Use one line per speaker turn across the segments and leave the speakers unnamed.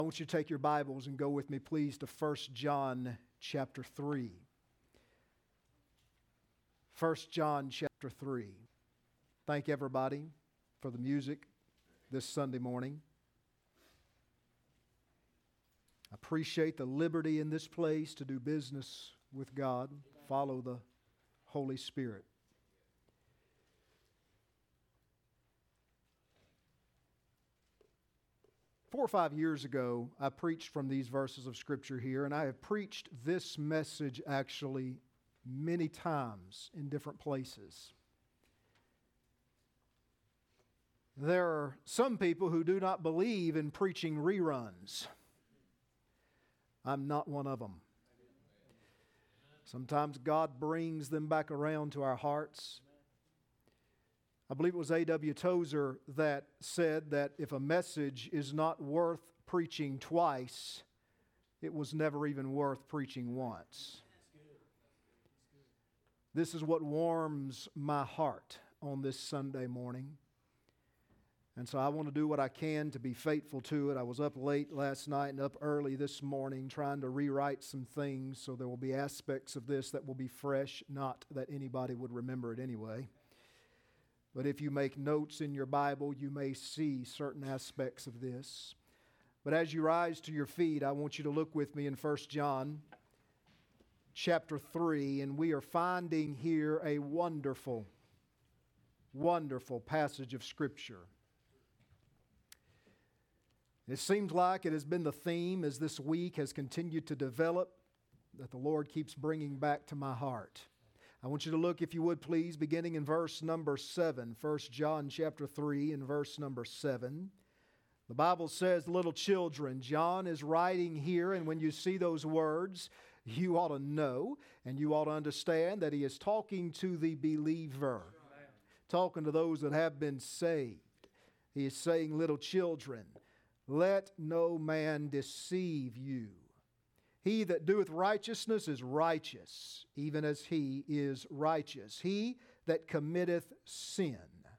I want you to take your Bibles and go with me, please, to 1 John chapter 3. 1 John chapter 3. Thank everybody for the music this Sunday morning. I appreciate the liberty in this place to do business with God. Follow the Holy Spirit. Four or 5 years ago, I preached from these verses of Scripture here, and I have preached this message actually many times in different places. There are some people who do not believe in preaching reruns. I'm not one of them. Sometimes God brings them back around to our hearts. I believe it was A.W. Tozer that said that if a message is not worth preaching twice, it was never even worth preaching once. This is what warms my heart on this Sunday morning. And so I want to do what I can to be faithful to it. I was up late last night and up early this morning trying to rewrite some things, so there will be aspects of this that will be fresh, not that anybody would remember it anyway. But if you make notes in your Bible, you may see certain aspects of this. But as you rise to your feet, I want you to look with me in 1 John chapter 3, and we are finding here a wonderful, wonderful passage of Scripture. It seems like it has been the theme as this week has continued to develop that the Lord keeps bringing back to my heart. I want you to look, if you would please, beginning in verse number 7. 1 John chapter 3 and verse number 7. The Bible says, little children, John is writing here, and when you see those words, you ought to know and you ought to understand that he is talking to the believer, talking to those that have been saved. He is saying, little children, let no man deceive you. He that doeth righteousness is righteous, even as he is righteous. He that committeth sin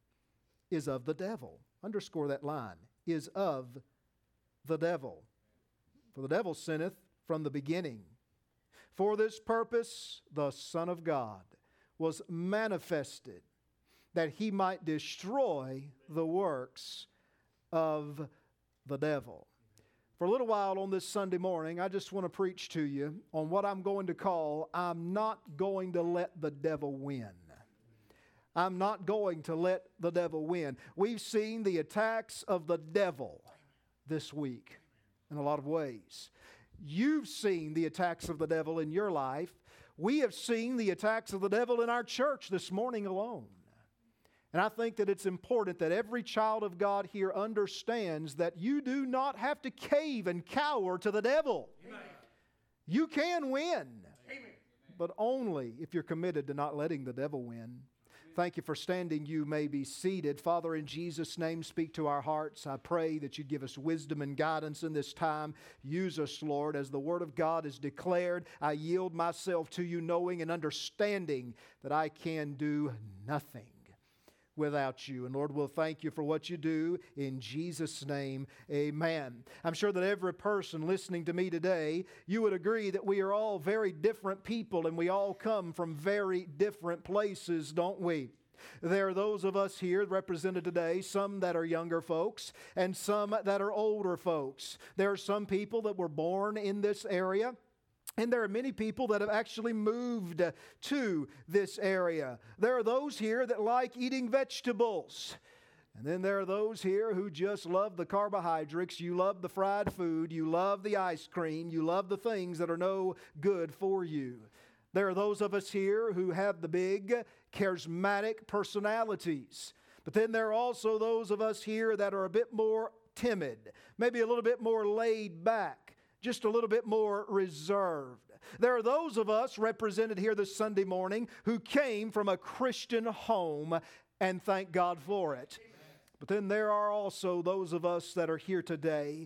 is of the devil. Underscore that line. Is of the devil. For the devil sinneth from the beginning. For this purpose the Son of God was manifested, that he might destroy the works of the devil. For a little while on this Sunday morning, I just want to preach to you on what I'm going to call, I'm not going to let the devil win. I'm not going to let the devil win. We've seen the attacks of the devil this week in a lot of ways. You've seen the attacks of the devil in your life. We have seen the attacks of the devil in our church this morning alone. And I think that it's important that every child of God here understands that you do not have to cave and cower to the devil. Amen. You can win, Amen. But only if you're committed to not letting the devil win. Thank you for standing. You may be seated. Father, in Jesus' name, speak to our hearts. I pray that you'd give us wisdom and guidance in this time. Use us, Lord, as the Word of God is declared. I yield myself to you, knowing and understanding that I can do nothing without you. And Lord, we'll thank you for what you do. In Jesus' name, amen. I'm sure that every person listening to me today, you would agree that we are all very different people and we all come from very different places, don't we? There are those of us here represented today, some that are younger folks and some that are older folks. There are some people that were born in this area, and there are many people that have actually moved to this area. There are those here that like eating vegetables. And then there are those here who just love the carbohydrates. You love the fried food. You love the ice cream. You love the things that are no good for you. There are those of us here who have the big, charismatic personalities. But then there are also those of us here that are a bit more timid, maybe a little bit more laid back, just a little bit more reserved. There are those of us represented here this Sunday morning who came from a Christian home, and thank God for it. Amen. But then there are also those of us that are here today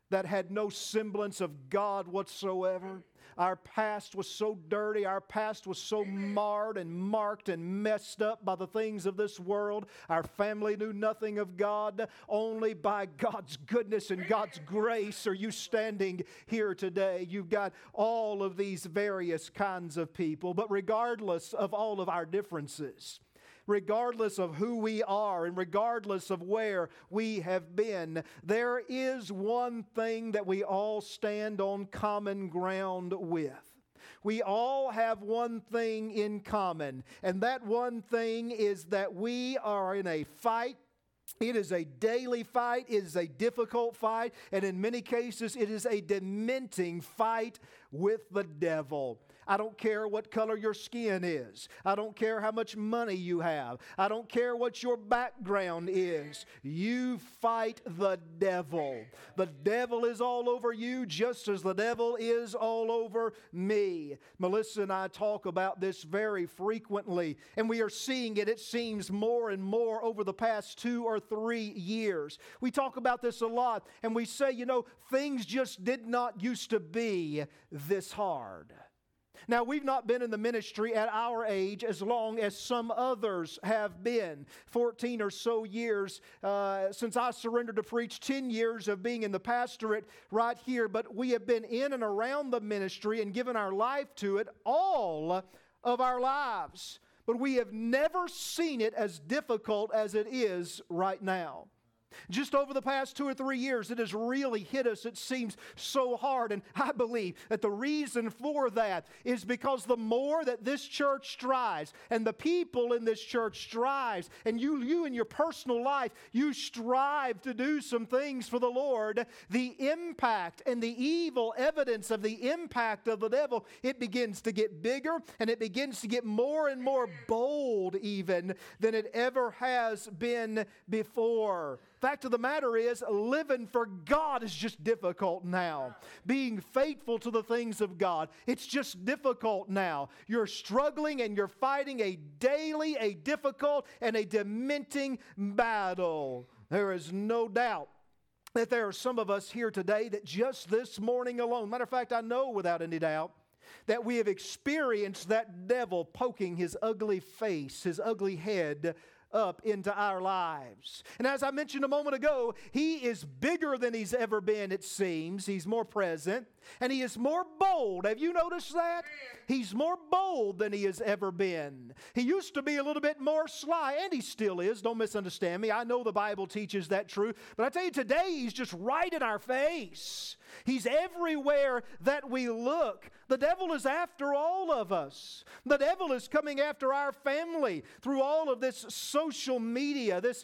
that had no semblance of God whatsoever. Our past was so dirty. Our past was so marred and marked and messed up by the things of this world. Our family knew nothing of God. Only by God's goodness and God's grace are you standing here today. You've got all of these various kinds of people. But regardless of all of our differences, regardless of who we are and regardless of where we have been, there is one thing that we all stand on common ground with. We all have one thing in common, and that one thing is that we are in a fight. It is a daily fight, it is a difficult fight, and in many cases it is a dementing fight with the devil. I don't care what color your skin is. I don't care how much money you have. I don't care what your background is. You fight the devil. The devil is all over you just as the devil is all over me. Melissa and I talk about this very frequently, and we are seeing it, it seems, more and more over the past 2 or 3 years. We talk about this a lot, and we say, things just did not used to be this hard. Now, we've not been in the ministry at our age as long as some others have been. 14 or so years since I surrendered to preach, 10 years of being in the pastorate right here. But we have been in and around the ministry and given our life to it all of our lives. But we have never seen it as difficult as it is right now. Just over the past 2 or 3 years, it has really hit us. It seems so hard. And I believe that the reason for that is because the more that this church strives and the people in this church strives, and you in your personal life, you strive to do some things for the Lord, the impact and the evil evidence of the impact of the devil, it begins to get bigger and it begins to get more and more bold even than it ever has been before. Fact of the matter is, living for God is just difficult now. Being faithful to the things of God, it's just difficult now. You're struggling and you're fighting a daily, a difficult, and a dementing battle. There is no doubt that there are some of us here today that just this morning alone, matter of fact, I know without any doubt, that we have experienced that devil poking his ugly face, his ugly head up into our lives. And as I mentioned a moment ago, he is bigger than he's ever been, it seems. He's more present, and he is more bold. Have you noticed that? He's more bold than he has ever been. He used to be a little bit more sly, and he still is. Don't misunderstand me. I know the Bible teaches that truth, but I tell you, today he's just right in our face. He's everywhere that we look. The devil is after all of us. The devil is coming after our family through all of this social media, this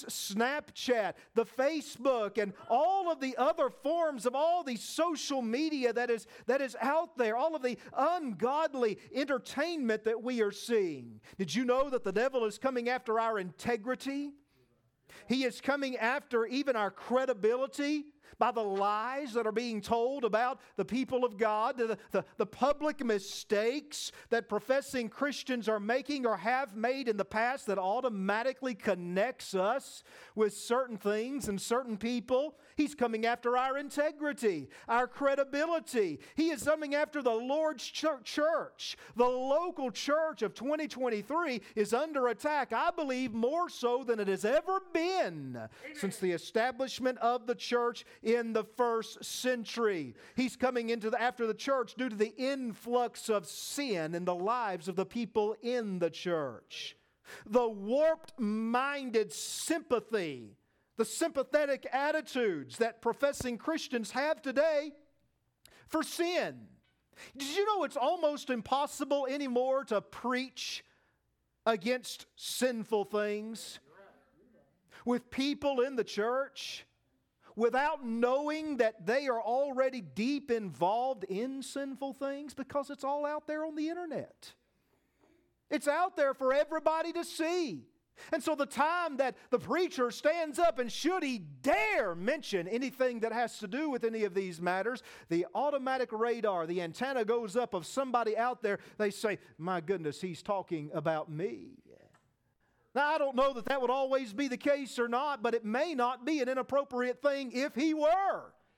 Snapchat, the Facebook, and all of the other forms of all the social media that is out there, all of the ungodly entertainment that we are seeing. Did you know that the devil is coming after our integrity? He is coming after even our credibility by the lies that are being told about the people of God, the public mistakes that professing Christians are making or have made in the past that automatically connects us with certain things and certain people. He's coming after our integrity, our credibility. He is coming after the Lord's church. The local church of 2023 is under attack, I believe, more so than it has ever been since the establishment of the church in the first century. He's coming after the church due to the influx of sin in the lives of the people in the church. The warped-minded sympathy, the sympathetic attitudes that professing Christians have today for sin. Did you know it's almost impossible anymore to preach against sinful things with people in the church without knowing that they are already deep involved in sinful things, because it's all out there on the internet. It's out there for everybody to see. And so the time that the preacher stands up, and should he dare mention anything that has to do with any of these matters, the automatic radar, the antenna goes up of somebody out there. They say, my goodness, he's talking about me. Now, I don't know that that would always be the case or not, but it may not be an inappropriate thing if he were.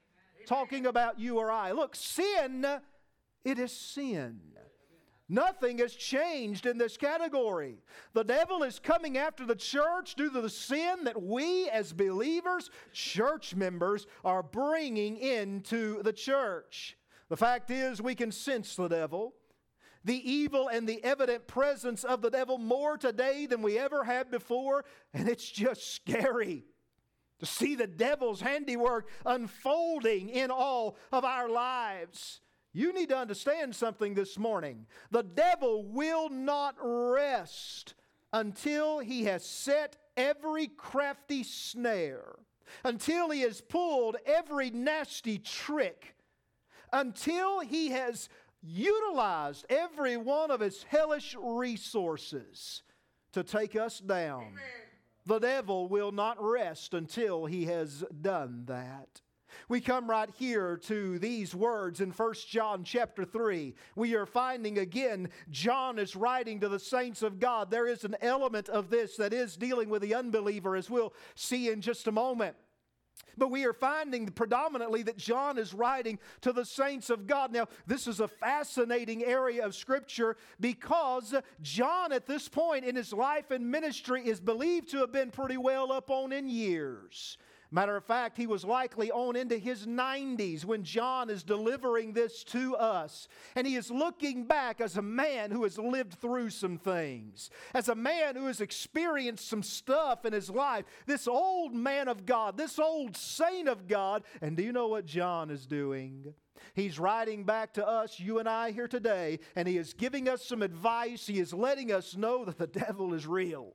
talking about you or I. Look, sin, it is sin. Nothing has changed in this category. The devil is coming after the church due to the sin that we as believers, church members, are bringing into the church. The fact is, we can sense the devil, the evil and the evident presence of the devil more today than we ever have before, and it's just scary to see the devil's handiwork unfolding in all of our lives. You need to understand something this morning. The devil will not rest until he has set every crafty snare, until he has pulled every nasty trick, until he has utilized every one of his hellish resources to take us down. Amen. The devil will not rest until he has done that. We come right here to these words in 1 John chapter 3. We are finding again, John is writing to the saints of God. There is an element of this that is dealing with the unbeliever, as we'll see in just a moment. But we are finding predominantly that John is writing to the saints of God. Now, this is a fascinating area of Scripture because John at this point in his life and ministry is believed to have been pretty well up on in years. Matter of fact, he was likely on into his 90s when John is delivering this to us. And he is looking back as a man who has lived through some things, as a man who has experienced some stuff in his life. This old man of God, this old saint of God. And do you know what John is doing? He's writing back to us, you and I here today, and he is giving us some advice. He is letting us know that the devil is real.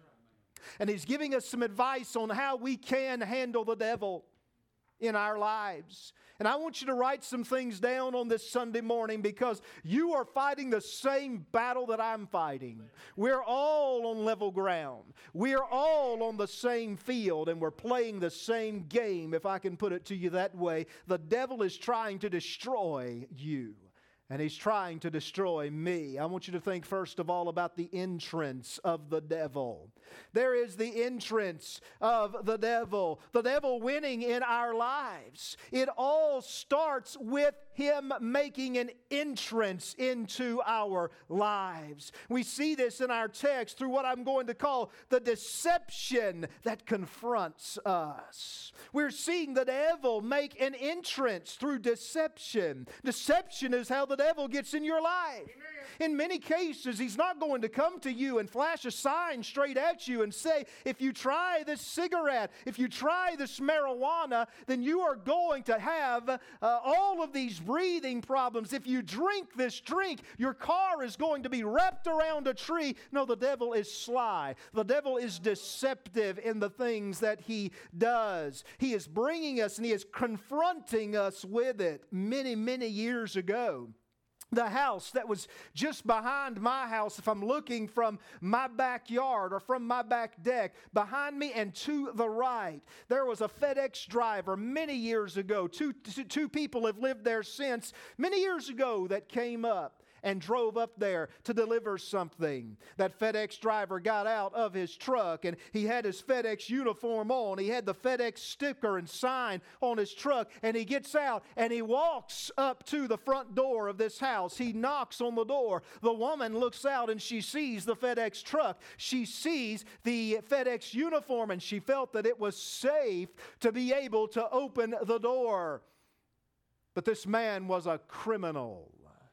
And he's giving us some advice on how we can handle the devil in our lives. And I want you to write some things down on this Sunday morning because you are fighting the same battle that I'm fighting. We're all on level ground. We're all on the same field and we're playing the same game, if I can put it to you that way. The devil is trying to destroy you. And he's trying to destroy me. I want you to think first of all about the entrance of the devil. There is the entrance of the devil winning in our lives. It all starts with him making an entrance into our lives. We see this in our text through what I'm going to call the deception that confronts us. We're seeing the devil make an entrance through deception. Deception is how the devil gets in your life. Amen. In many cases, he's not going to come to you and flash a sign straight at you and say, if you try this cigarette, if you try this marijuana, then you are going to have all of these breathing problems. If you drink this drink, your car is going to be wrapped around a tree. No, the devil is sly. The devil is deceptive in the things that he does. He is bringing us and he is confronting us with it many, many years ago. The house that was just behind my house, if I'm looking from my backyard or from my back deck, behind me and to the right, there was a FedEx driver many years ago. Two people have lived there since, many years ago, that came up and drove up there to deliver something. That FedEx driver got out of his truck and he had his FedEx uniform on. He had the FedEx sticker and sign on his truck, and he gets out and he walks up to the front door of this house. He knocks on the door. The woman looks out and she sees the FedEx truck. She sees the FedEx uniform and she felt that it was safe to be able to open the door. But this man was a criminal.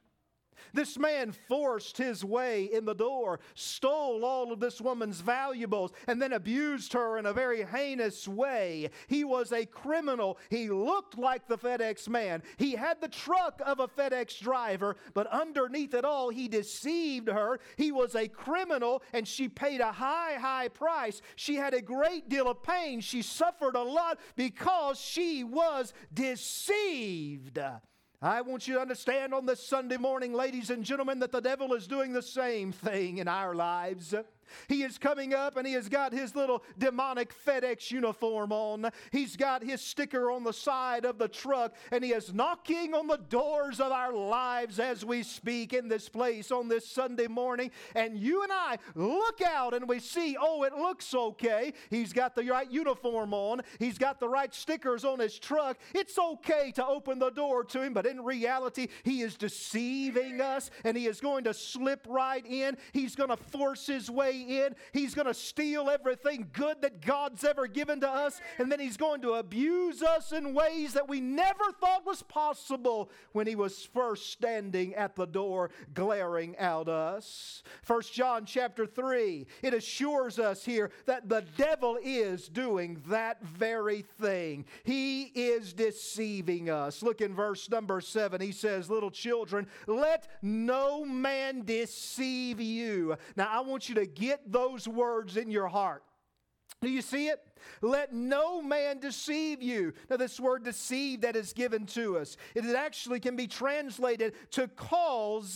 This man forced his way in the door, stole all of this woman's valuables, and then abused her in a very heinous way. He was a criminal. He looked like the FedEx man. He had the truck of a FedEx driver, but underneath it all, he deceived her. He was a criminal, and she paid a high, high price. She had a great deal of pain. She suffered a lot because she was deceived. I want you to understand on this Sunday morning, ladies and gentlemen, that the devil is doing the same thing in our lives. He is coming up and he has got his little demonic FedEx uniform on. He's got his sticker on the side of the truck, and he is knocking on the doors of our lives as we speak in this place on this Sunday morning. And you and I look out and we see, oh, it looks okay. He's got the right uniform on. He's got the right stickers on his truck. It's okay to open the door to him, but in reality, he is deceiving us, and he is going to slip right in. He's going to force his way in. He's going to steal everything good that God's ever given to us, and then he's going to abuse us in ways that we never thought was possible when he was first standing at the door glaring at us. 1 John chapter 3, it assures us here that the devil is doing that very thing. He is deceiving us. Look in verse number 7. He says, little children, let no man deceive you. Now I want you to get those words in your heart. Do you see it? Let no man deceive you. Now this word deceive that is given to us, it actually can be translated to cause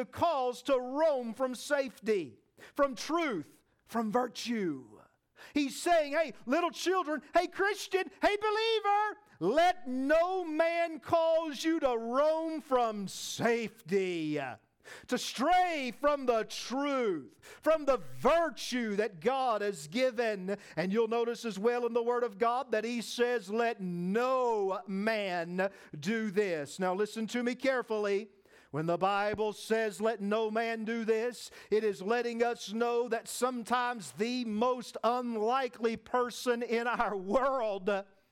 to roam from safety, from truth, from virtue. He's saying, hey, little children, hey, Christian, hey, believer, let no man cause you to roam from safety, to stray from the truth, from the virtue that God has given. And you'll notice as well in the Word of God that He says, let no man do this. Now listen to me carefully. When the Bible says, let no man do this, it is letting us know that sometimes the most unlikely person in our world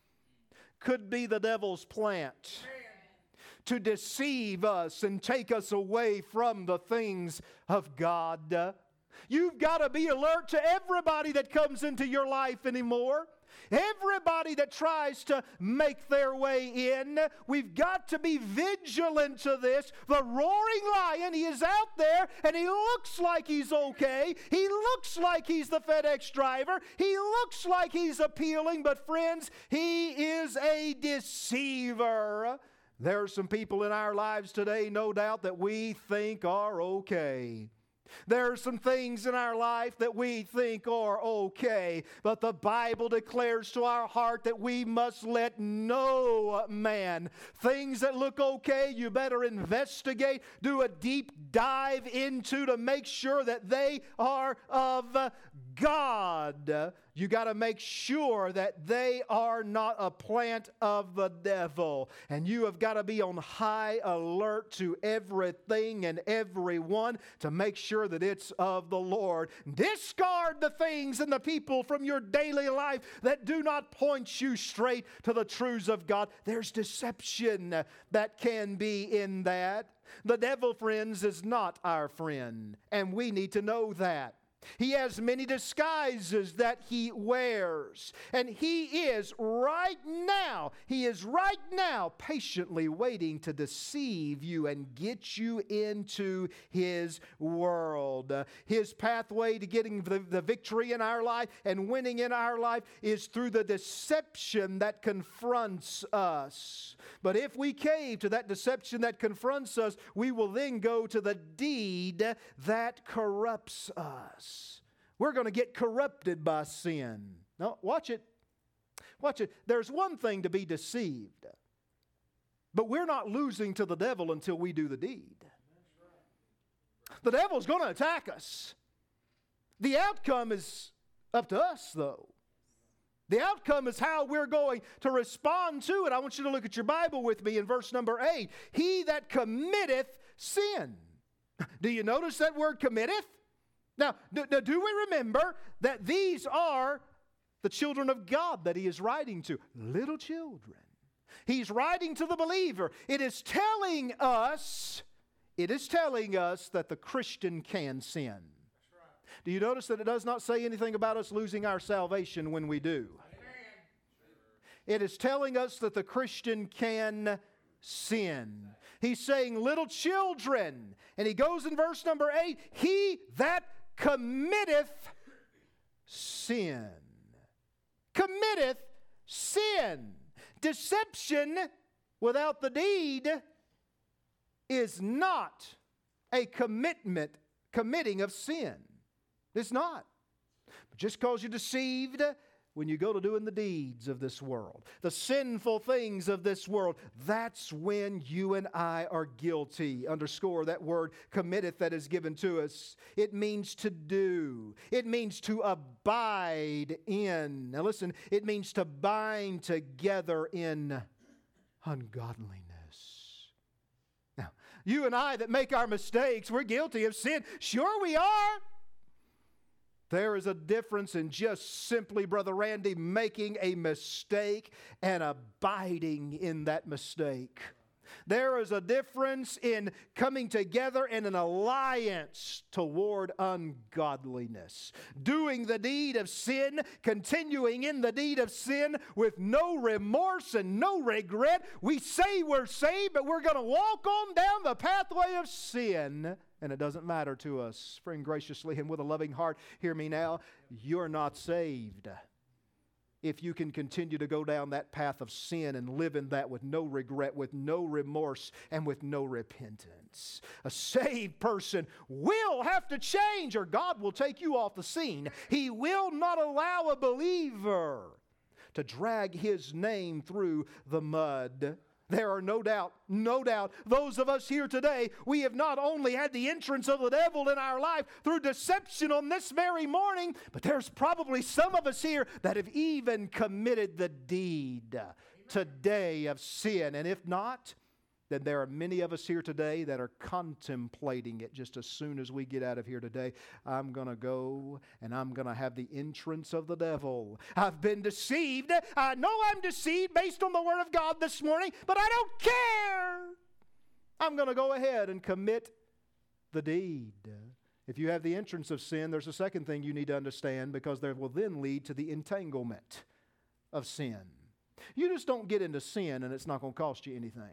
could be the devil's plant to deceive us and take us away from the things of God. You've got to be alert to everybody that comes into your life anymore. Everybody that tries to make their way in, we've got to be vigilant to this. The roaring lion, he is out there and he looks like he's okay. He looks like he's the FedEx driver. He looks like he's appealing, but friends, he is a deceiver. There are some people in our lives today, no doubt, that we think are okay. There are some things in our life that we think are okay, but the Bible declares to our heart that we must let no man. Things that look okay, you better investigate, do a deep dive into to make sure that they are of God. You got to make sure that they are not a plant of the devil. And you have got to be on high alert to everything and everyone to make sure that it's of the Lord. Discard the things and the people from your daily life that do not point you straight to the truths of God. There's deception that can be in that. The devil, friends, is not our friend, and we need to know that. He has many disguises that he wears. And he is right now patiently waiting to deceive you and get you into his world. His pathway to getting the victory in our life and winning in our life is through the deception that confronts us. But if we cave to that deception that confronts us, we will then go to the deed that corrupts us. We're going to get corrupted by sin. Now, watch it. Watch it. There's one thing to be deceived, but we're not losing to the devil until we do the deed. The devil's going to attack us. The outcome is up to us, though. The outcome is how we're going to respond to it. I want you to look at your Bible with me in verse number 8. He that committeth sin. Do you notice that word committeth? Now, do we remember that these are the children of God that he is writing to? Little children. He's writing to the believer. It is telling us that the Christian can sin. Do you notice that it does not say anything about us losing our salvation when we do? It is telling us that the Christian can sin. He's saying, little children. And he goes in verse number 8, he that committeth sin. Committeth sin. Deception without the deed is not a committing of sin. It's not. But just because you're deceived when you go to doing the deeds of this world, the sinful things of this world, that's when you and I are guilty. Underscore that word committeth that is given to us. It means to do. It means to abide in. Now listen, it means to bind together in ungodliness. Now, you and I that make our mistakes, we're guilty of sin. Sure we are. There is a difference in just simply, Brother Randy, making a mistake and abiding in that mistake. There is a difference in coming together in an alliance toward ungodliness. Doing the deed of sin, continuing in the deed of sin with no remorse and no regret. We say we're saved, but we're going to walk on down the pathway of sin. And it doesn't matter to us. Friend, graciously and with a loving heart, hear me now. You're not saved if you can continue to go down that path of sin and live in that with no regret, with no remorse, and with no repentance. A saved person will have to change, or God will take you off the scene. He will not allow a believer to drag his name through the mud. There are no doubt, those of us here today, we have not only had the entrance of the devil in our life through deception on this very morning, but there's probably some of us here that have even committed the deed today of sin. And if not, then there are many of us here today that are contemplating it just as soon as we get out of here today. I'm going to go and I'm going to have the entrance of the devil. I've been deceived. I know I'm deceived based on the Word of God this morning, but I don't care. I'm going to go ahead and commit the deed. If you have the entrance of sin, there's a second thing you need to understand, because there will then lead to the entanglement of sin. You just don't get into sin and it's not going to cost you anything.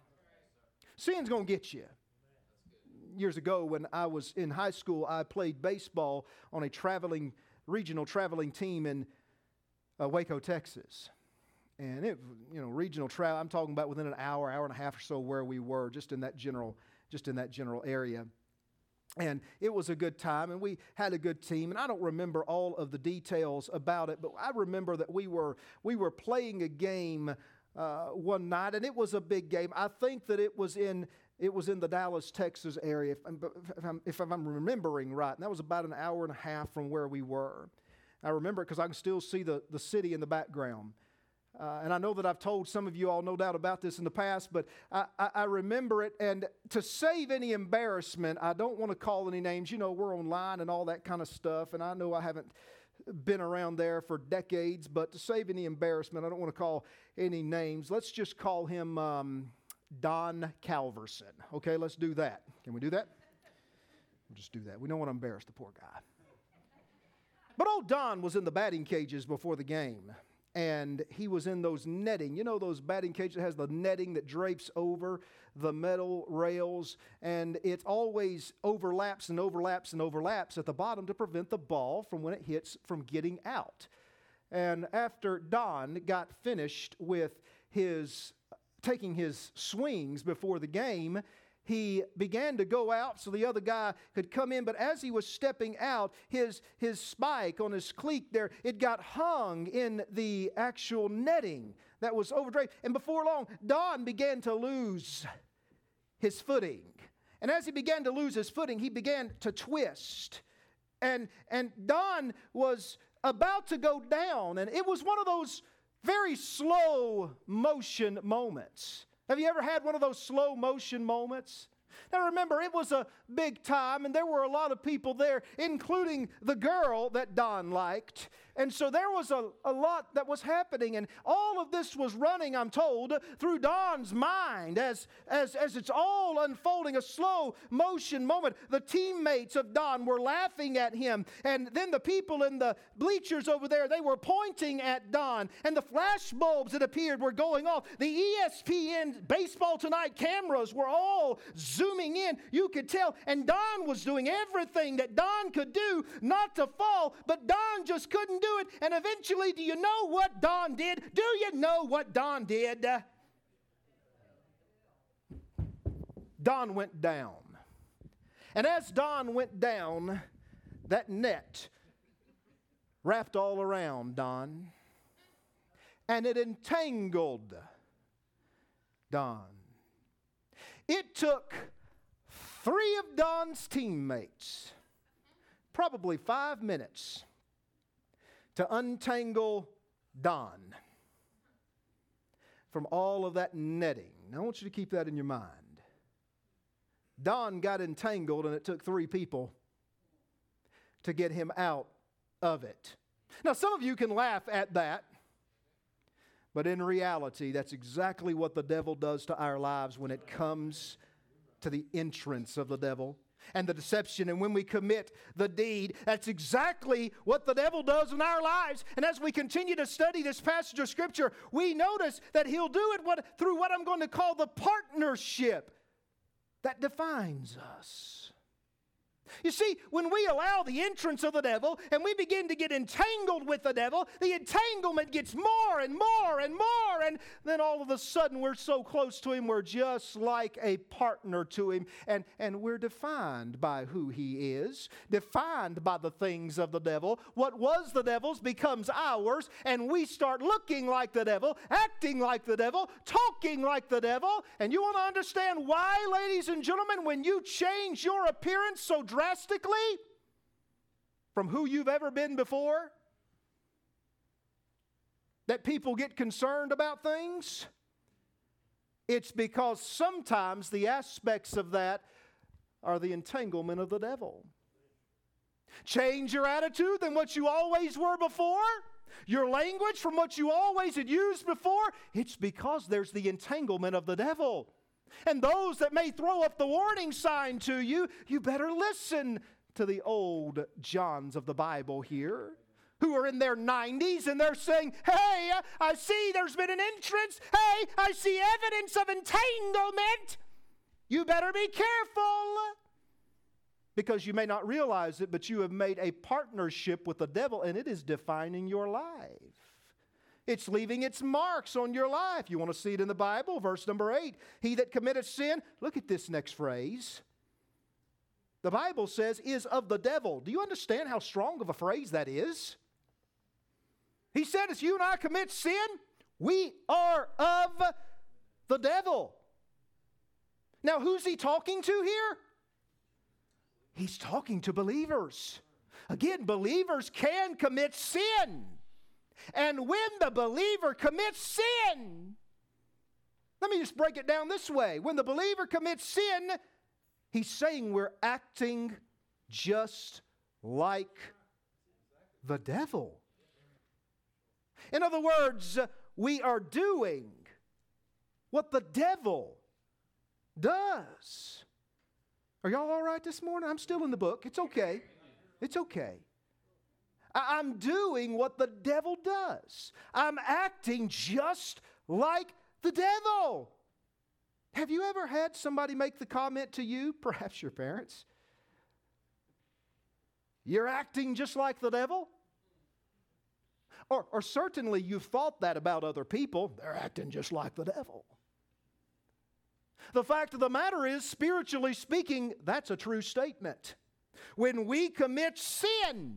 Sin's going to get you. Years ago when I was in high school, I played baseball on a regional traveling team in Waco, Texas. And it, regional travel, I'm talking about within an hour and a half or so where we were, just in that general area. And it was a good time, and we had a good team. And I don't remember all of the details about it, but I remember that we were playing a game one night, and it was a big game. I think that it was in the Dallas, Texas area, if I'm remembering right. And that was about an hour and a half from where we were. I remember it because I can still see the city in the background. And I know that I've told some of you all, no doubt, about this in the past, but I remember it. And to save any embarrassment, I don't want to call any names. We're online and all that kind of stuff, and I know I haven't been around there for decades, but to save any embarrassment, I don't want to call any names. Let's just call him Don Calverson. Okay, let's do that. Can we do that? We'll just do that. We don't want to embarrass the poor guy. But old Don was in the batting cages before the game, and he was in those netting. Those batting cages that has the netting that drapes over the metal rails, and it always overlaps and overlaps and overlaps at the bottom to prevent the ball from, when it hits, from getting out. And after Don got finished with taking his swings before the game, he began to go out so the other guy could come in. But as he was stepping out, his spike on his cleat there, it got hung in the actual netting that was overdraped. And before long, Don began to lose his footing. And as he began to lose his footing, he began to twist. And Don was about to go down. And it was one of those very slow motion moments. Have you ever had one of those slow motion moments? Now remember, it was a big time, and there were a lot of people there, including the girl that Don liked. And so there was a lot that was happening, and all of this was running, I'm told, through Don's mind as it's all unfolding, a slow motion moment. The teammates of Don were laughing at him, and then the people in the bleachers over there, they were pointing at Don, and the flash bulbs that appeared were going off. The ESPN Baseball Tonight cameras were all zooming in. You could tell, and Don was doing everything that Don could do not to fall, but Don just couldn't do it. And eventually, do you know what Don did? Do you know what Don did? Don went down. And as Don went down, that net wrapped all around Don, and it entangled Don. It took 3 of Don's teammates probably 5 minutes to untangle Don from all of that netting. Now, I want you to keep that in your mind. Don got entangled, and it took 3 people to get him out of it. Now, some of you can laugh at that, but in reality, that's exactly what the devil does to our lives when it comes to the entrance of the devil and the deception. And when we commit the deed, that's exactly what the devil does in our lives. And as we continue to study this passage of Scripture, we notice that he'll do it through what I'm going to call the partnership that defines us. You see, when we allow the entrance of the devil and we begin to get entangled with the devil, the entanglement gets more and more and more, and then all of a sudden we're so close to him, we're just like a partner to him, and we're defined by who he is, defined by the things of the devil. What was the devil's becomes ours, and we start looking like the devil, acting like the devil, talking like the devil. And you want to understand why, ladies and gentlemen, when you change your appearance so drastically from who you've ever been before, that people get concerned about things? It's because sometimes the aspects of that are the entanglement of the devil. Change your attitude than what you always were before, your language from what you always had used before. It's because there's the entanglement of the devil. And those that may throw up the warning sign to you, you better listen to the old Johns of the Bible here, who are in their 90s, and they're saying, hey, I see there's been an entrance. Hey, I see evidence of entanglement. You better be careful. Because you may not realize it, but you have made a partnership with the devil, and it is defining your life. It's leaving its marks on your life. You want to see it in the Bible? Verse number 8, he that committeth sin, look at this next phrase. The Bible says, is of the devil. Do you understand how strong of a phrase that is? He said, as you and I commit sin, we are of the devil. Now, who's he talking to here? He's talking to believers. Again, believers can commit sin. And when the believer commits sin, let me just break it down this way. When the believer commits sin, he's saying we're acting just like the devil. In other words, we are doing what the devil does. Are y'all all right this morning? I'm still in the book. It's okay. It's okay. I'm doing what the devil does. I'm acting just like the devil. Have you ever had somebody make the comment to you, perhaps your parents, you're acting just like the devil? Or certainly you've thought that about other people. They're acting just like the devil. The fact of the matter is, spiritually speaking, that's a true statement. When we commit sin,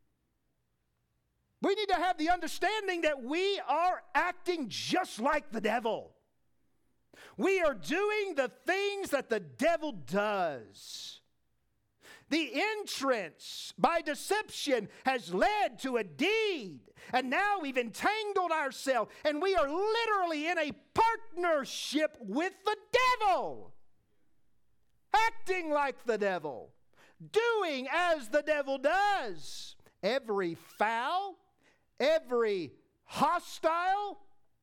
we need to have the understanding that we are acting just like the devil. We are doing the things that the devil does. The entrance by deception has led to a deed, and now we've entangled ourselves, and we are literally in a partnership with the devil, acting like the devil, doing as the devil does. Every foul, every hostile,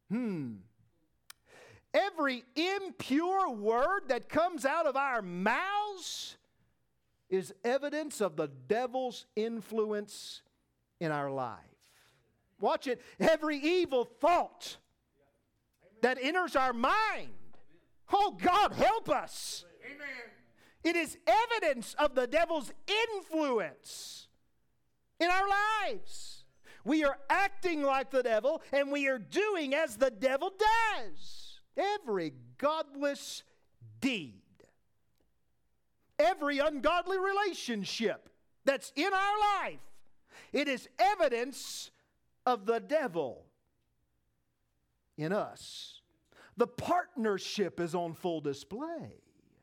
every impure word that comes out of our mouths is evidence of the devil's influence in our life. Watch it. Every evil thought that enters our mind, oh God, help us. Amen. It is evidence of the devil's influence in our lives. We are acting like the devil, and we are doing as the devil does. Every godless deed, every ungodly relationship that's in our life, it is evidence of the devil in us. The partnership is on full display.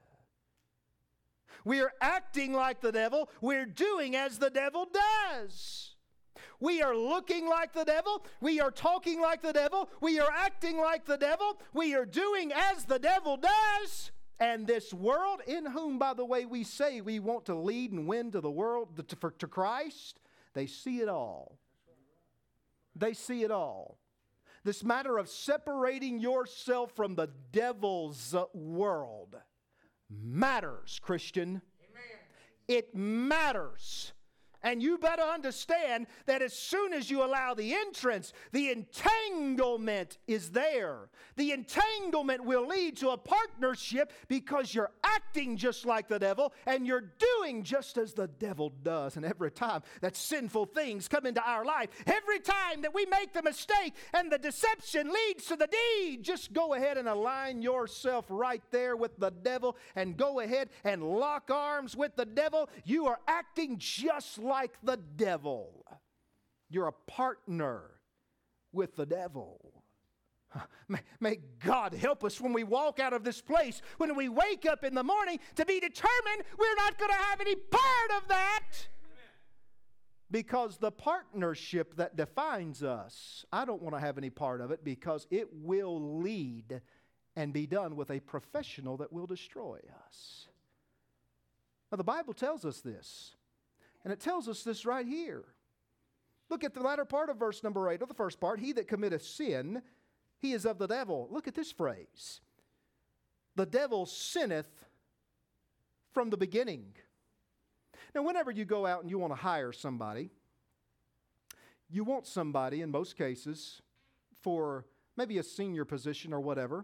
We are acting like the devil. We're doing as the devil does. We are looking like the devil. We are talking like the devil. We are acting like the devil. We are doing as the devil does. And this world, in whom, by the way, we say we want to lead and win to the world, to Christ, they see it all. They see it all. This matter of separating yourself from the devil's world matters, Christian. Amen. It matters. And you better understand that as soon as you allow the entrance, the entanglement is there. The entanglement will lead to a partnership because you're acting just like the devil and you're doing just as the devil does. And every time that sinful things come into our life, every time that we make the mistake and the deception leads to the deed, just go ahead and align yourself right there with the devil and go ahead and lock arms with the devil. You are acting just like the devil. You're a partner with the devil. May God help us when we walk out of this place, when we wake up in the morning, to be determined we're not going to have any part of that. Because the partnership that defines us, I don't want to have any part of it because it will lead and be done with a professional that will destroy us. Now, the Bible tells us this. And it tells us this right here. Look at the latter part of verse number 8, or the first part. He that committeth sin, he is of the devil. Look at this phrase. The devil sinneth from the beginning. Now, whenever you go out and you want to hire somebody, you want somebody, in most cases, for maybe a senior position or whatever.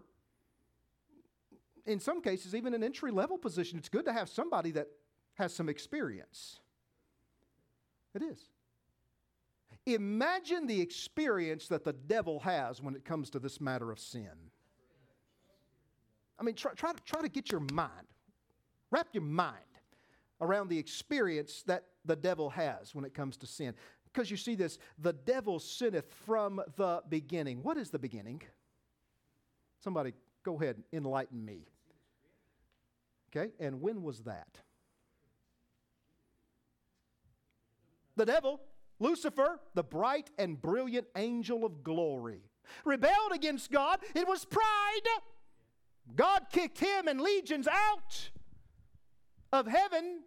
In some cases, even an entry-level position, it's good to have somebody that has some experience. It is. Imagine the experience that the devil has when it comes to this matter of sin. I mean, try to get your mind, wrap your mind around the experience that the devil has when it comes to sin. Because you see this, the devil sinneth from the beginning. What is the beginning? Somebody go ahead, enlighten me. Okay, and when was that? The devil, Lucifer, the bright and brilliant angel of glory, rebelled against God. It was pride. God kicked him and legions out of heaven.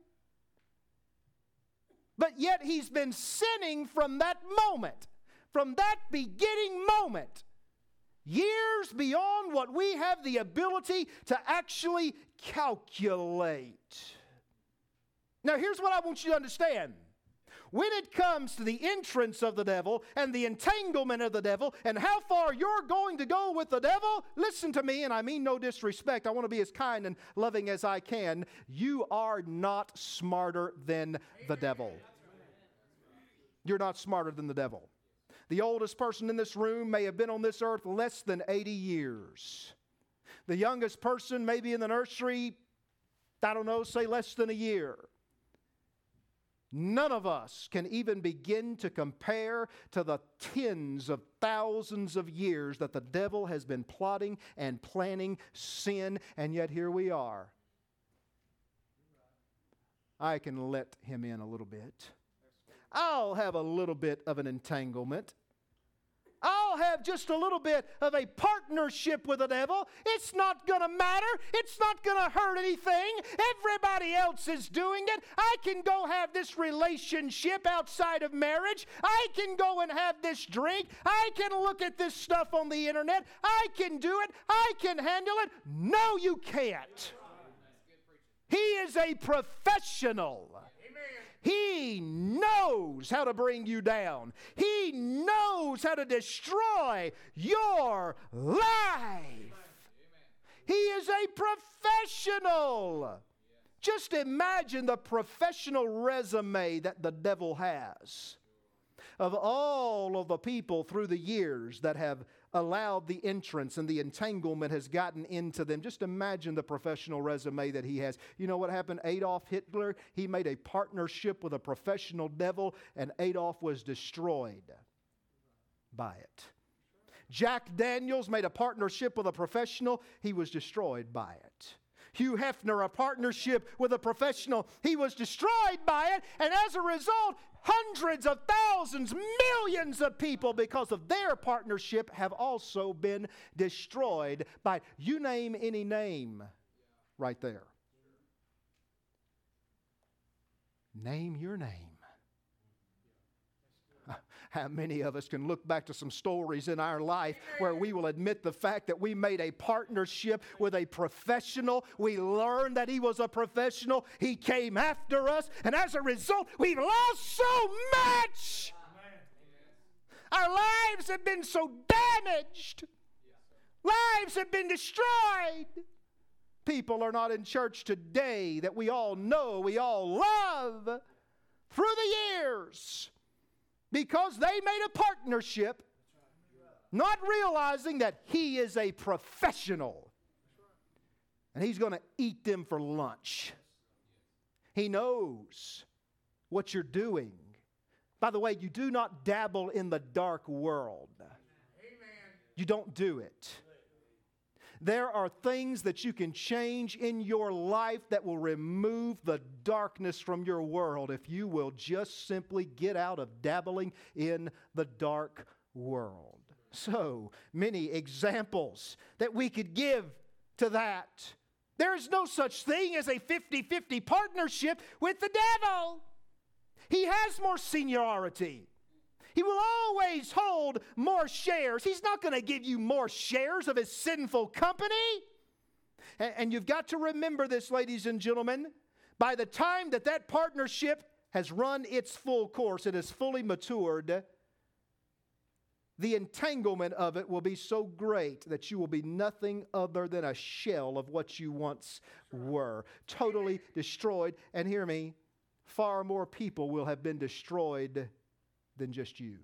But yet he's been sinning from that moment, from that beginning moment, years beyond what we have the ability to actually calculate. Now, here's what I want you to understand. When it comes to the entrance of the devil and the entanglement of the devil and how far you're going to go with the devil, listen to me, and I mean no disrespect. I want to be as kind and loving as I can. You are not smarter than the devil. You're not smarter than the devil. The oldest person in this room may have been on this earth less than 80 years. The youngest person may be in the nursery, I don't know, say less than a year. None of us can even begin to compare to the tens of thousands of years that the devil has been plotting and planning sin, and yet here we are. I can let him in a little bit. I'll have a little bit of an entanglement. I'll have just a little bit of a partnership with the devil. It's not going to matter. It's not going to hurt anything. Everybody else is doing it. I can go have this relationship outside of marriage. I can go and have this drink. I can look at this stuff on the internet. I can do it. I can handle it. No, you can't. He is a professional. He knows how to bring you down. He knows how to destroy your life. He is a professional. Just imagine the professional resume that the devil has of all of the people through the years that have allowed the entrance and the entanglement has gotten into them. Just imagine the professional resume that he has. You know what happened? Adolf Hitler, he made a partnership with a professional devil, and Adolf was destroyed by it. Jack Daniels made a partnership with a professional, he was destroyed by it. Hugh Hefner, a partnership with a professional, he was destroyed by it, and as a result, hundreds of thousands, millions of people, because of their partnership, have also been destroyed by it. You name any name right there. Name your name. How many of us can look back to some stories in our life where we will admit the fact that we made a partnership with a professional. We learned that he was a professional. He came after us. And as a result, we've lost so much. Our lives have been so damaged. Lives have been destroyed. People are not in church today that we all know, we all love through the years, because they made a partnership, not realizing that he is a professional. And he's going to eat them for lunch. He knows what you're doing. By the way, you do not dabble in the dark world. You don't do it. There are things that you can change in your life that will remove the darkness from your world if you will just simply get out of dabbling in the dark world. So many examples that we could give to that. There is no such thing as a 50-50 partnership with the devil. He has more seniority. He will always hold more shares. He's not going to give you more shares of his sinful company. And you've got to remember this, ladies and gentlemen. By the time that partnership has run its full course, it is fully matured, the entanglement of it will be so great that you will be nothing other than a shell of what you once were. Totally destroyed. And hear me, far more people will have been destroyed than just you.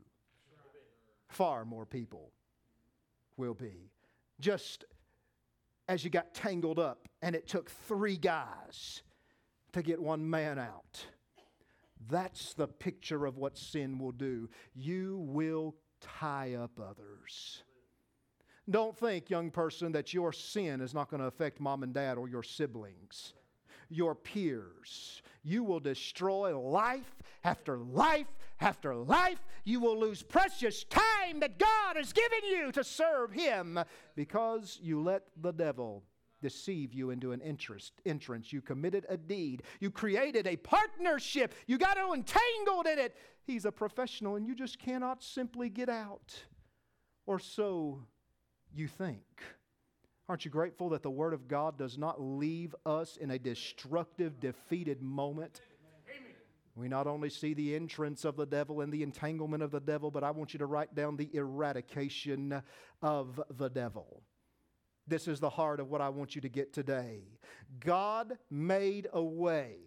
Far more people will be. Just as you got tangled up and it took 3 guys to get 1 man out. That's the picture of what sin will do. You will tie up others. Don't think, young person, that your sin is not going to affect mom and dad or your siblings, your peers. You will destroy life after life after life. You will lose precious time that God has given you to serve Him because you let the devil deceive you into an entrance. You committed a deed. You created a partnership. You got entangled in it. He's a professional and you just cannot simply get out. Or so you think. Aren't you grateful that the Word of God does not leave us in a destructive, defeated moment? We not only see the entrance of the devil and the entanglement of the devil, but I want you to write down the eradication of the devil. This is the heart of what I want you to get today. God made a way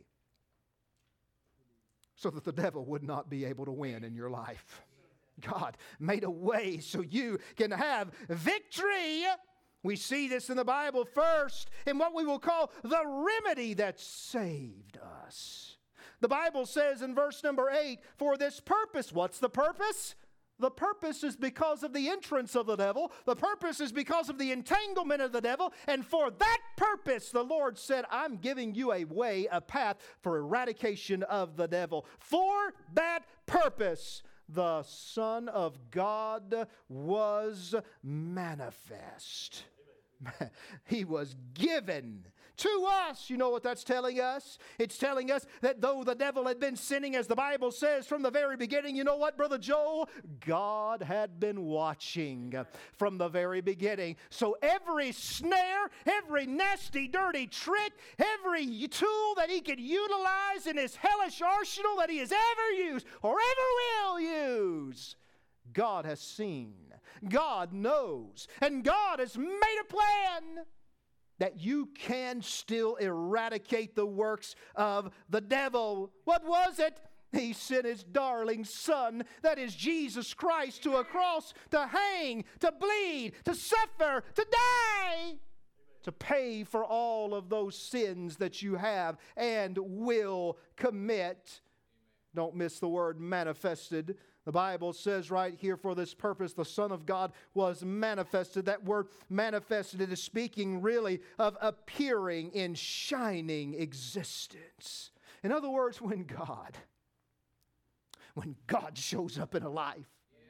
so that the devil would not be able to win in your life. God made a way so you can have victory. We see this in the Bible first in what we will call the remedy that saved us. The Bible says in verse number 8, for this purpose. What's the purpose? The purpose is because of the entrance of the devil. The purpose is because of the entanglement of the devil. And for that purpose, the Lord said, I'm giving you a way, a path for eradication of the devil. For that purpose, the Son of God was manifest. He was given to us. You know what that's telling us? It's telling us that though the devil had been sinning, as the Bible says from the very beginning, you know what, Brother Joel? God had been watching from the very beginning. So every snare, every nasty, dirty trick, every tool that he could utilize in his hellish arsenal that he has ever used or ever will use, God has seen. God knows. And God has made a plan that you can still eradicate the works of the devil. What was it? He sent His darling Son, that is Jesus Christ, to a cross to hang, to bleed, to suffer, to die, to pay for all of those sins that you have and will commit. Don't miss the word manifested. The Bible says right here, for this purpose the Son of God was manifested. That word manifested, it is speaking really of appearing in shining existence. In other words, when God shows up in a life,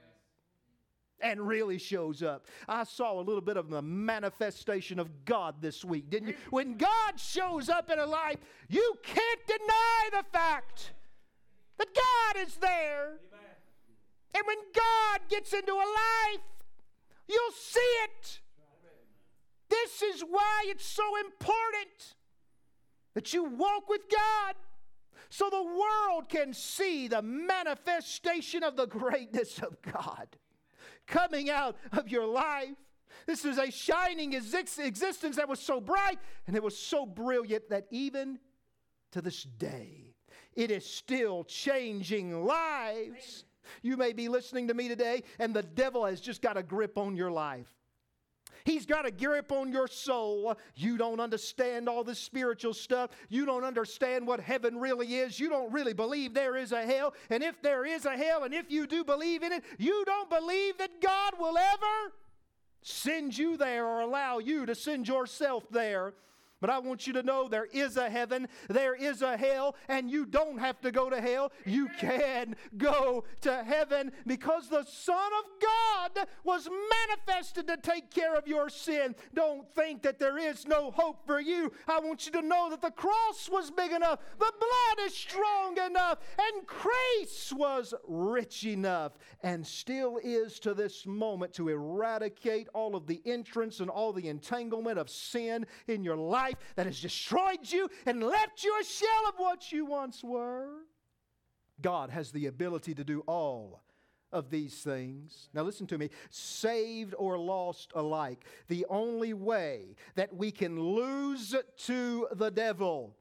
and really shows up. I saw a little bit of the manifestation of God this week, didn't you? When God shows up in a life, you can't deny the fact that God is there. And when God gets into a life, you'll see it. This is why it's so important that you walk with God, so the world can see the manifestation of the greatness of God coming out of your life. This is a shining existence that was so bright and it was so brilliant that even to this day, it is still changing lives. You may be listening to me today and the devil has just got a grip on your life. He's got a grip on your soul. You don't understand all this spiritual stuff. You don't understand what heaven really is. You don't really believe there is a hell. And if there is a hell, and if you do believe in it, you don't believe that God will ever send you there or allow you to send yourself there. But I want you to know there is a heaven, there is a hell, and you don't have to go to hell. You can go to heaven because the Son of God was manifested to take care of your sin. Don't think that there is no hope for you. I want you to know that the cross was big enough, the blood is strong enough, and grace was rich enough, and still is to this moment, to eradicate all of the entrance and all the entanglement of sin in your life that has destroyed you and left you a shell of what you once were. God has the ability to do all of these things. Now listen to me. Saved or lost alike, the only way that we can lose to the devil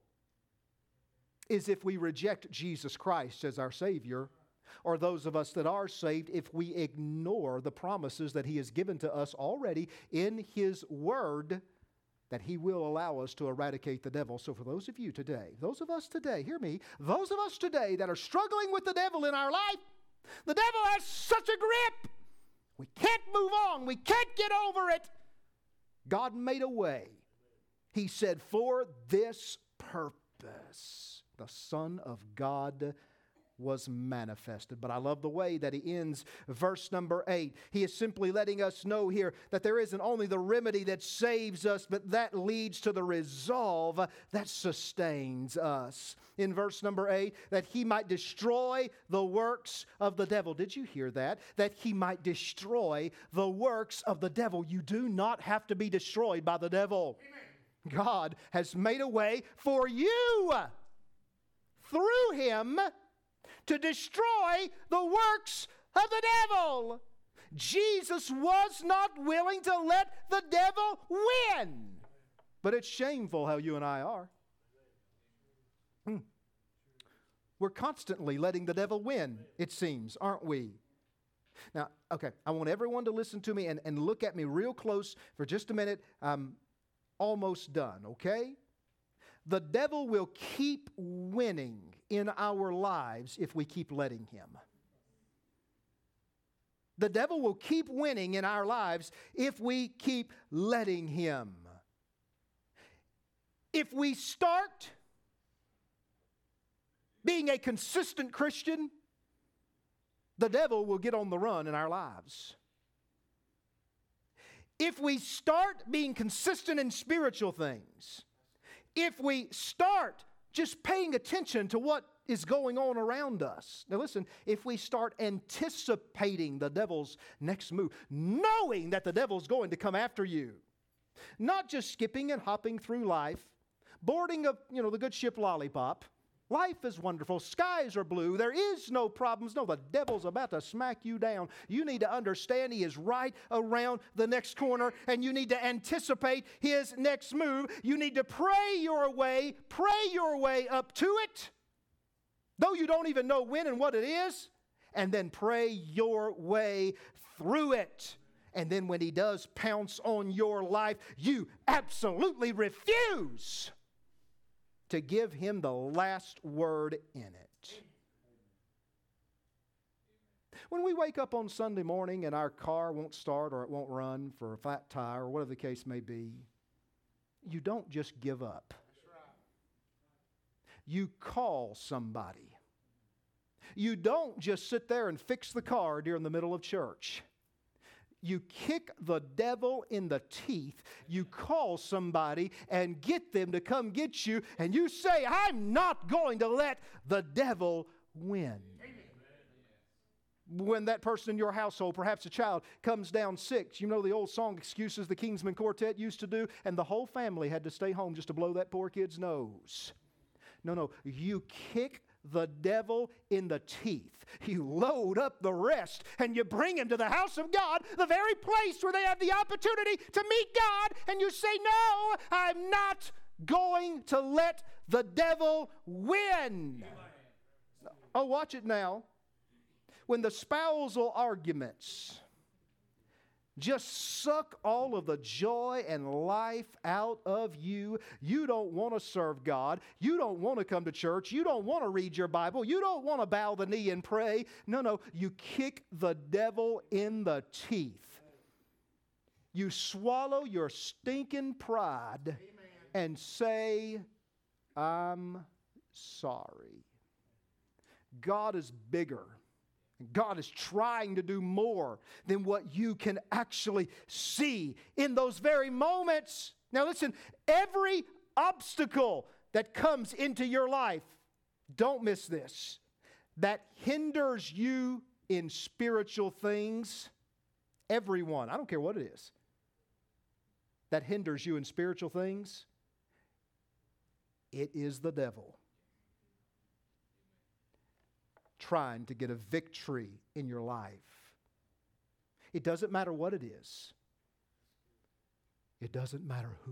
is if we reject Jesus Christ as our Savior, or those of us that are saved, if we ignore the promises that He has given to us already in His Word, that He will allow us to eradicate the devil. So for those of you today, those of us today, hear me, those of us today that are struggling with the devil in our life, the devil has such a grip. We can't move on. We can't get over it. God made a way. He said, for this purpose, the Son of God was manifested. But I love the way that he ends verse number 8. He is simply letting us know here that there isn't only the remedy that saves us, but that leads to the resolve that sustains us. In verse number 8, that He might destroy the works of the devil. Did you hear that? That He might destroy the works of the devil. You do not have to be destroyed by the devil. Amen. God has made a way for you through Him to destroy the works of the devil. Jesus was not willing to let the devil win. But it's shameful how you and I are. We're constantly letting the devil win, it seems, aren't we? Now, okay, I want everyone to listen to me and look at me real close for just a minute. I'm almost done, okay? The devil will keep winning in our lives if we keep letting him. The devil will keep winning in our lives if we keep letting him. If we start being a consistent Christian, the devil will get on the run in our lives. If we start being consistent in spiritual things, if we start just paying attention to what is going on around us. Now listen, if we start anticipating the devil's next move, knowing that the devil's going to come after you, not just skipping and hopping through life, boarding the good ship Lollipop. Life is wonderful. Skies are blue. There is no problems. No, the devil's about to smack you down. You need to understand he is right around the next corner, and you need to anticipate his next move. You need to pray your way up to it, though you don't even know when and what it is, and then pray your way through it. And then when He does pounce on your life, you absolutely refuse to give Him the last word in it. When we wake up on Sunday morning and our car won't start or it won't run for a flat tire or whatever the case may be, you don't just give up. You call somebody. You don't just sit there and fix the car during the middle of church. You kick the devil in the teeth. You call somebody and get them to come get you, and you say, I'm not going to let the devil win. When that person in your household, perhaps a child, comes down sick, you know the old song, Excuses, the Kingsmen Quartet used to do, and the whole family had to stay home just to blow that poor kid's nose. No, you kick the devil in the teeth. You load up the rest and you bring him to the house of God, the very place where they have the opportunity to meet God, and you say, no, I'm not going to let the devil win. Oh, watch it now. When the spousal arguments just suck all of the joy and life out of you, you don't want to serve God. You don't want to come to church. You don't want to read your Bible. You don't want to bow the knee and pray. No, you kick the devil in the teeth. You swallow your stinking pride and say, I'm sorry. God is bigger. God is trying to do more than what you can actually see in those very moments. Now listen, every obstacle that comes into your life, don't miss this, that hinders you in spiritual things, everyone, I don't care what it is, that hinders you in spiritual things, it is the devil trying to get a victory in your life. It doesn't matter what it is. It doesn't matter who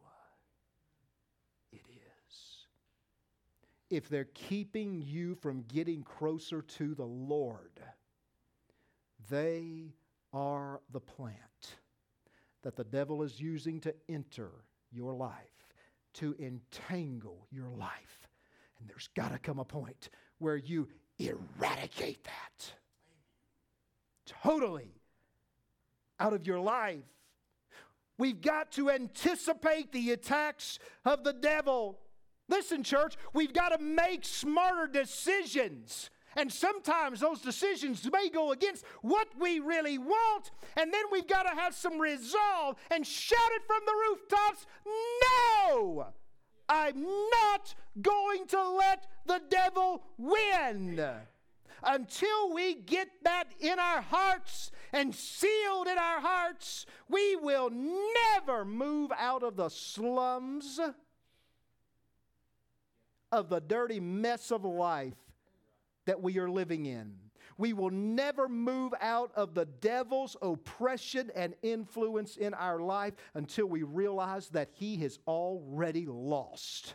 it is. If they're keeping you from getting closer to the Lord, they are the plant that the devil is using to enter your life, to entangle your life. And there's got to come a point where you eradicate that totally out of your life. We've got to anticipate the attacks of the devil. Listen, church, we've got to make smarter decisions. And sometimes those decisions may go against what we really want. And then we've got to have some resolve and shout it from the rooftops, no! I'm not going to let the devil win. Until we get that in our hearts and sealed in our hearts, we will never move out of the slums of the dirty mess of life that we are living in. We will never move out of the devil's oppression and influence in our life until we realize that he has already lost.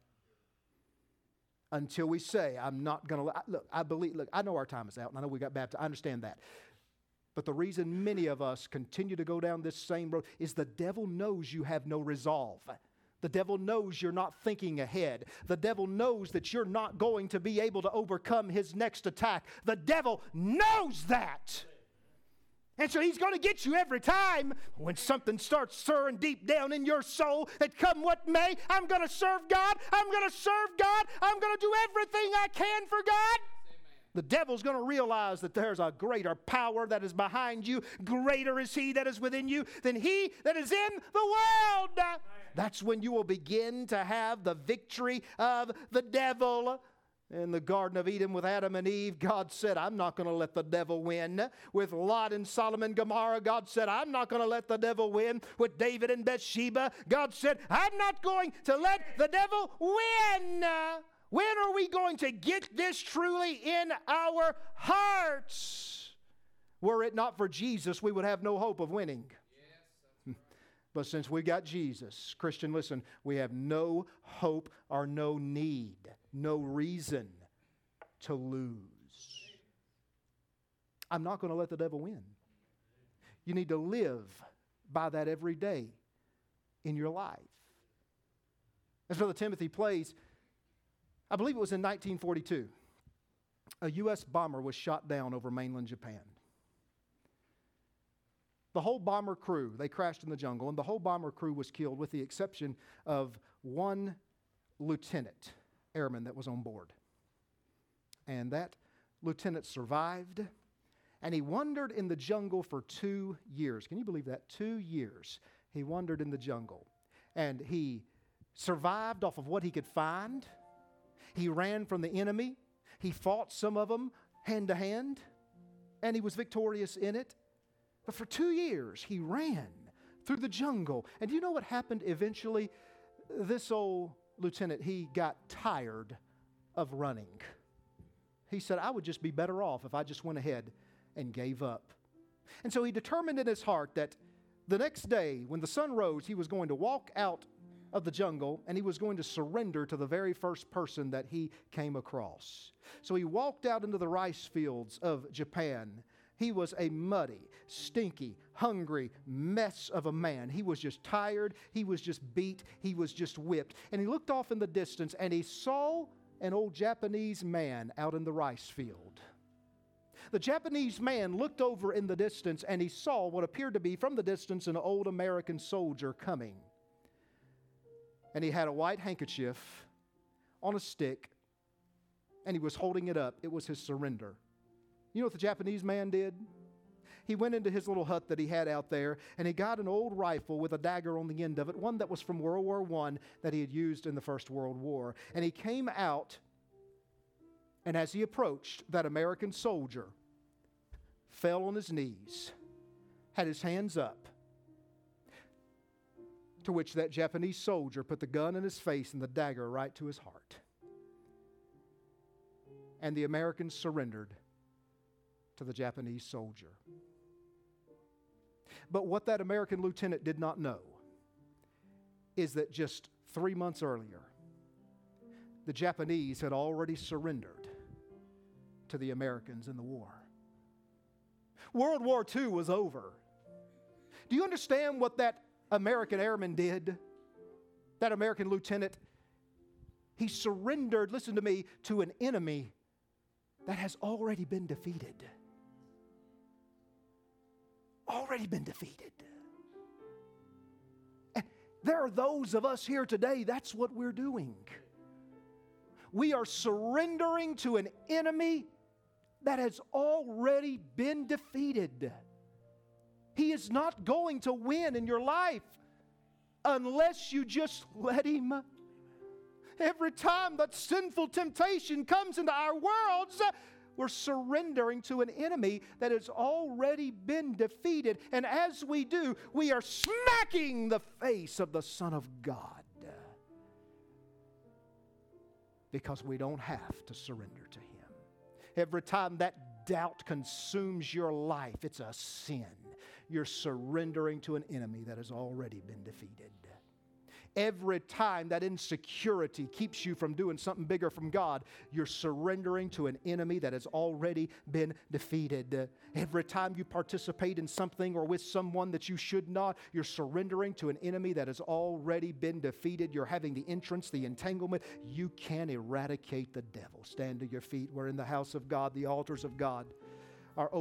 Until we say, I'm not going to, look, I know our time is out, and I know we got baptized. I understand that. But the reason many of us continue to go down this same road is the devil knows you have no resolve. The devil knows you're not thinking ahead. The devil knows that you're not going to be able to overcome his next attack. The devil knows that. And so he's going to get you every time when something starts stirring deep down in your soul that come what may, I'm going to serve God. I'm going to serve God. I'm going to do everything I can for God. The devil's going to realize that there's a greater power that is behind you. Greater is he that is within you than he that is in the world. That's when you will begin to have the victory of the devil. In the Garden of Eden with Adam and Eve, God said, I'm not going to let the devil win. With Lot and Sodom and Gomorrah, God said, I'm not going to let the devil win. With David and Bathsheba, God said, I'm not going to let the devil win. When are we going to get this truly in our hearts? Were it not for Jesus, we would have no hope of winning. But since we got Jesus, Christian, listen, we have no hope or no need, no reason to lose. I'm not going to let the devil win. You need to live by that every day in your life. As Brother Timothy plays, I believe it was in 1942, a U.S. bomber was shot down over mainland Japan. The whole bomber crew, they crashed in the jungle, and the whole bomber crew was killed with the exception of one lieutenant airman that was on board. And that lieutenant survived, and he wandered in the jungle for 2 years. Can you believe that? 2 years he wandered in the jungle. And he survived off of what he could find. He ran from the enemy. He fought some of them hand to hand, and he was victorious in it. But for 2 years, he ran through the jungle. And do you know what happened eventually? This old lieutenant, he got tired of running. He said, I would just be better off if I just went ahead and gave up. And so he determined in his heart that the next day, when the sun rose, he was going to walk out of the jungle and he was going to surrender to the very first person that he came across. So he walked out into the rice fields of Japan. He was a muddy, stinky, hungry mess of a man. He was just tired. He was just beat. He was just whipped. And he looked off in the distance and he saw an old Japanese man out in the rice field. The Japanese man looked over in the distance and he saw what appeared to be from the distance an old American soldier coming. And he had a white handkerchief on a stick and he was holding it up. It was his surrender. You know what the Japanese man did? He went into his little hut that he had out there and he got an old rifle with a dagger on the end of it, one that was from World War I that he had used in the First World War. And he came out, and as he approached, that American soldier fell on his knees, had his hands up, to which that Japanese soldier put the gun in his face and the dagger right to his heart. And the American surrendered to the Japanese soldier. But what that American lieutenant did not know is that just 3 months earlier, the Japanese had already surrendered to the Americans in the war. World War II was over. Do you understand what that American airman did? That American lieutenant, he surrendered, listen to me, to an enemy that has already been defeated. Already been defeated. And there are those of us here today, that's what we're doing. We are surrendering to an enemy that has already been defeated. He is not going to win in your life unless you just let him. Every time that sinful temptation comes into our worlds, we're surrendering to an enemy that has already been defeated. And as we do, we are smacking the face of the Son of God. Because we don't have to surrender to him. Every time that doubt consumes your life, it's a sin. You're surrendering to an enemy that has already been defeated. Every time that insecurity keeps you from doing something bigger from God, you're surrendering to an enemy that has already been defeated. Every time you participate in something or with someone that you should not, you're surrendering to an enemy that has already been defeated. You're having the entrance, the entanglement. You can eradicate the devil. Stand to your feet. We're in the house of God. The altars of God are open.